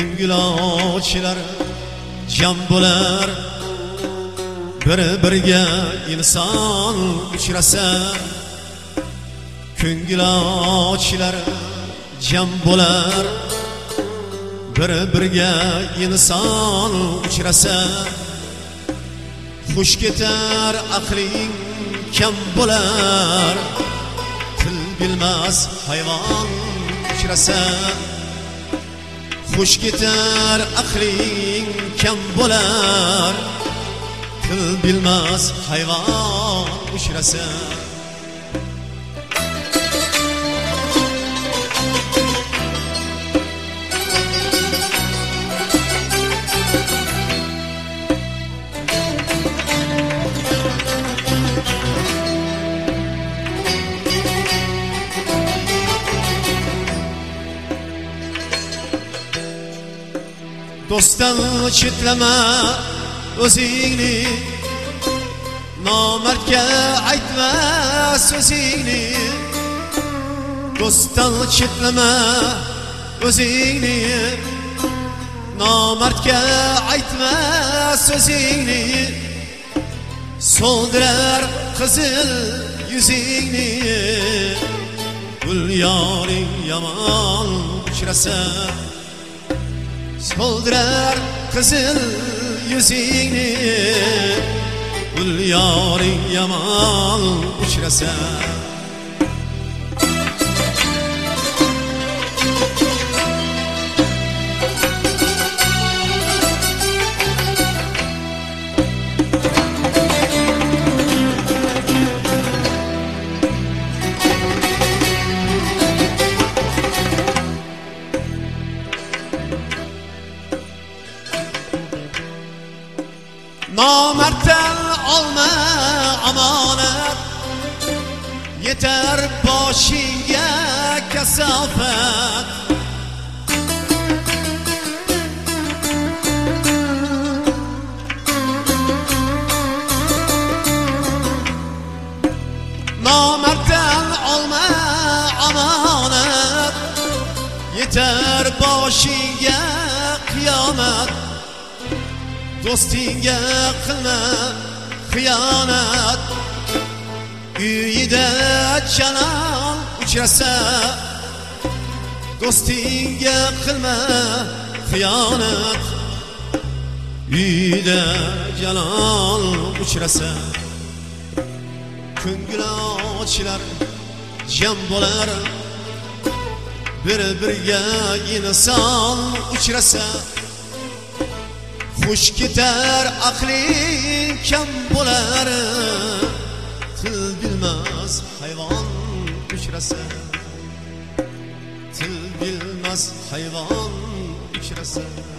ko'ngil ochlar jam bo'lar, bir-biriga inson uchrasa. Ko'ngil ochlar jam bo'lar, bir-biriga inson uchrasa. Xush ketar aqling kam bo'lar, til bilmas hayvon uchrasa. Xush ketar aqling kam bo'lar, til bilmas hayvon uchrasa. Do'stdan chetlama o'zingni, nomardga aytma so'zingni. Do'stdan chetlama o'zingni, nomardga aytma so'zingni. So'ldirar qizil yuzingni, gul yoring yomon uchrasa. So'ldirar qizil yuzingni, gul yoring yomon uchrasa. Nomarddan olma omonat, yetar boshingga kasofat. Nomarddan olma omonat, yetar boshingga qiyomat. Do'stingga qilma xiyonat, uyida jalol uchrasa. Do'stingga qilma xiyonat, uyida jalol uchrasa. Ko'ngil ochlar jam bo'lar, bir-biriga inson uchrasa. Xush ketar aqling kam bo'lar, til bilmas hayvon uchrasa. Til bilmas hayvon uchrasa.